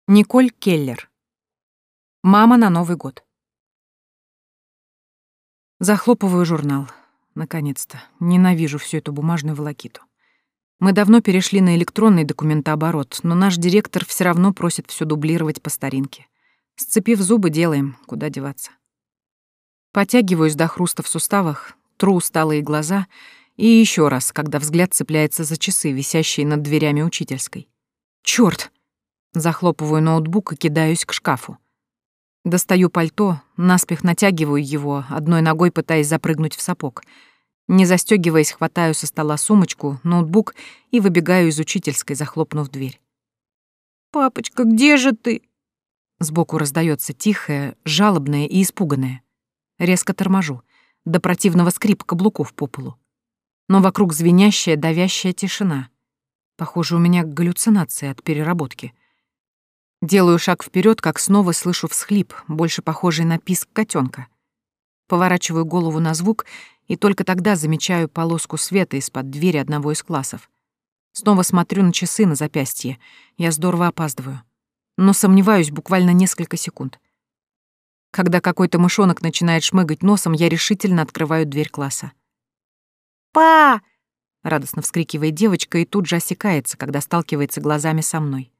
Николь Келлер. Мама на Новый год. Захлопываю журнал. Наконец-то. Ненавижу всю эту бумажную волокиту. Мы давно перешли на электронный документооборот, но наш директор все равно просит все дублировать по старинке. Сцепив зубы, делаем, куда деваться. Потягиваюсь до хруста в суставах, тру усталые глаза и еще раз, когда взгляд цепляется за часы, висящие над дверями учительской. Чёрт! Захлопываю ноутбук и кидаюсь к шкафу. Достаю пальто, наспех натягиваю его, одной ногой пытаясь запрыгнуть в сапог. Не застёгиваясь, хватаю со стола сумочку, ноутбук и выбегаю из учительской, захлопнув дверь. «Папочка, где же ты?» Сбоку раздаётся тихое, жалобное и испуганное. Резко торможу, до противного скрипа каблуков по полу. Но вокруг звенящая, давящая тишина. Похоже, у меня галлюцинация от переработки. Делаю шаг вперед, как снова слышу всхлип, больше похожий на писк котенка. Поворачиваю голову на звук и только тогда замечаю полоску света из-под двери одного из классов. Снова смотрю на часы на запястье. Я здорово опаздываю. Но сомневаюсь буквально несколько секунд. Когда какой-то мышонок начинает шмыгать носом, я решительно открываю дверь класса. «Па!» — радостно вскрикивает девочка и тут же осекается, когда сталкивается глазами со мной.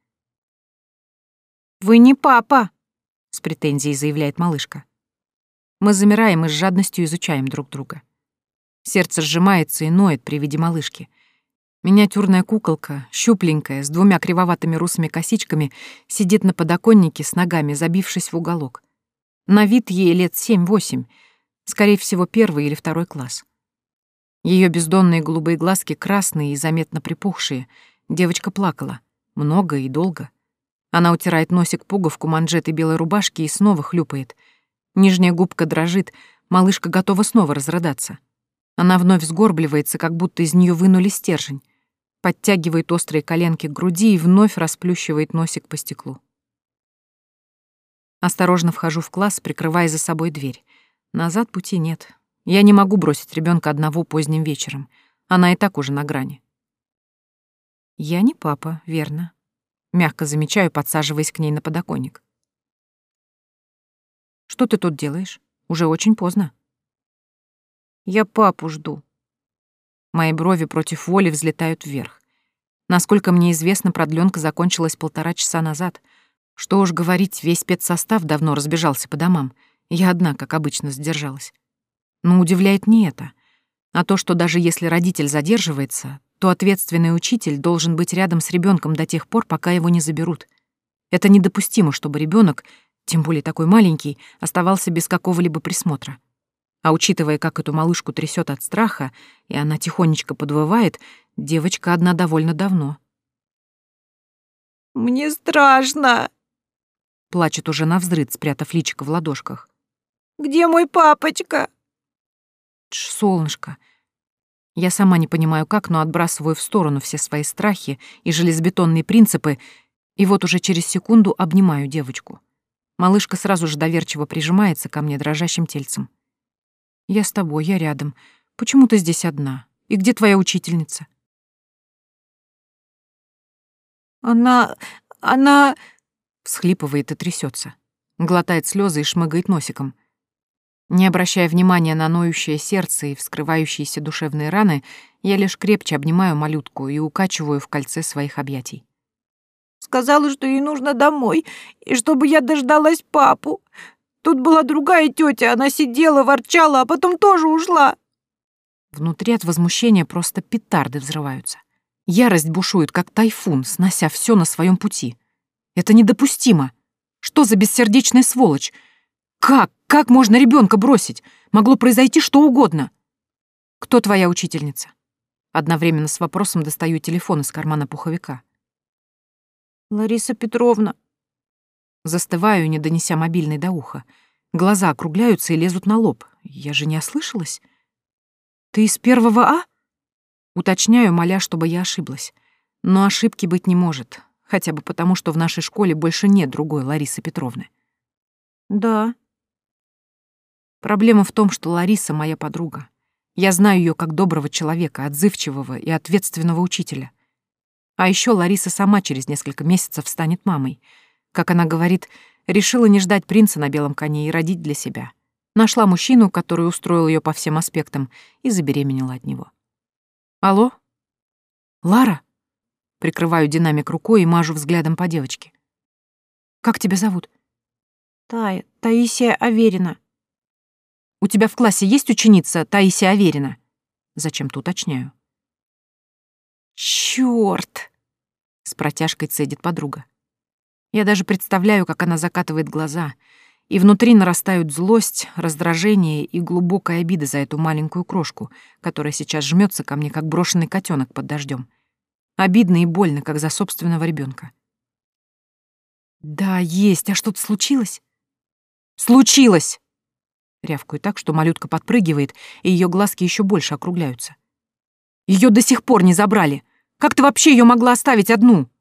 «Вы не папа!» — с претензией заявляет малышка. Мы замираем и с жадностью изучаем друг друга. Сердце сжимается и ноет при виде малышки. Миниатюрная куколка, щупленькая, с двумя кривоватыми русыми косичками, сидит на подоконнике с ногами, забившись в уголок. На вид ей лет 7-8, скорее всего, 1 или 2 класс. Ее бездонные голубые глазки красные и заметно припухшие. Девочка плакала. Много и долго. Она утирает носик пуговку манжеты белой рубашки и снова хлюпает. Нижняя губка дрожит, малышка готова снова разрыдаться. Она вновь сгорбливается, как будто из нее вынули стержень. Подтягивает острые коленки к груди и вновь расплющивает носик по стеклу. Осторожно вхожу в класс, прикрывая за собой дверь. Назад пути нет. Я не могу бросить ребенка одного поздним вечером. Она и так уже на грани. Я не папа, верно. Мягко замечаю, подсаживаясь к ней на подоконник. «Что ты тут делаешь? Уже очень поздно». «Я папу жду». Мои брови против воли взлетают вверх. Насколько мне известно, продлёнка закончилась 1,5 часа назад. Что уж говорить, весь спецсостав давно разбежался по домам. Я одна, как обычно, сдержалась. Но удивляет не это, а то, что даже если родитель задерживается, то ответственный учитель должен быть рядом с ребенком до тех пор, пока его не заберут. Это недопустимо, чтобы ребенок, тем более такой маленький, оставался без какого-либо присмотра. А учитывая, как эту малышку трясет от страха, и она тихонечко подвывает, девочка одна довольно давно. «Мне страшно!» — плачет уже навзрыд, спрятав личико в ладошках. «Где мой папочка?» «Тш, солнышко!» Я сама не понимаю как, но отбрасываю в сторону все свои страхи и железобетонные принципы, и вот уже через секунду обнимаю девочку. Малышка сразу же доверчиво прижимается ко мне дрожащим тельцем. «Я с тобой, я рядом. Почему ты здесь одна? И где твоя учительница?» Она... всхлипывает и трясется, глотает слезы и шмыгает носиком. Не обращая внимания на ноющее сердце и вскрывающиеся душевные раны, я лишь крепче обнимаю малютку и укачиваю в кольце своих объятий. Сказала, что ей нужно домой, и чтобы я дождалась папу. Тут была другая тетя, она сидела, ворчала, а потом тоже ушла. Внутри от возмущения просто петарды взрываются. Ярость бушует, как тайфун, снося все на своем пути. Это недопустимо. Что за бессердечная сволочь? Как можно ребенка бросить? Могло произойти что угодно. Кто твоя учительница? Одновременно с вопросом достаю телефон из кармана пуховика. Лариса Петровна. Застываю, не донеся мобильный до уха. Глаза округляются и лезут на лоб. Я же не ослышалась. Ты из 1 А? Уточняю, моля, чтобы я ошиблась. Но ошибки быть не может. Хотя бы потому, что в нашей школе больше нет другой Ларисы Петровны. Да. Проблема в том, что Лариса моя подруга. Я знаю ее как доброго человека, отзывчивого и ответственного учителя. А еще Лариса сама через несколько месяцев станет мамой. Как она говорит, решила не ждать принца на белом коне и родить для себя. Нашла мужчину, который устроил ее по всем аспектам, и забеременела от него. «Алло? Лара?» Прикрываю динамик рукой и мажу взглядом по девочке. «Как тебя зовут?» Таисия Аверина. «У тебя в классе есть ученица Таисия Аверина?» Зачем-то уточняю. «Чёрт!» — с протяжкой цедит подруга. Я даже представляю, как она закатывает глаза, и внутри нарастают злость, раздражение и глубокая обида за эту маленькую крошку, которая сейчас жмется ко мне, как брошенный котенок под дождем. Обидно и больно, как за собственного ребенка. «Да, есть. А что-то случилось?» «Случилось!» Рявкаю так, что малютка подпрыгивает, и ее глазки еще больше округляются. Ее до сих пор не забрали. Как ты вообще ее могла оставить одну?»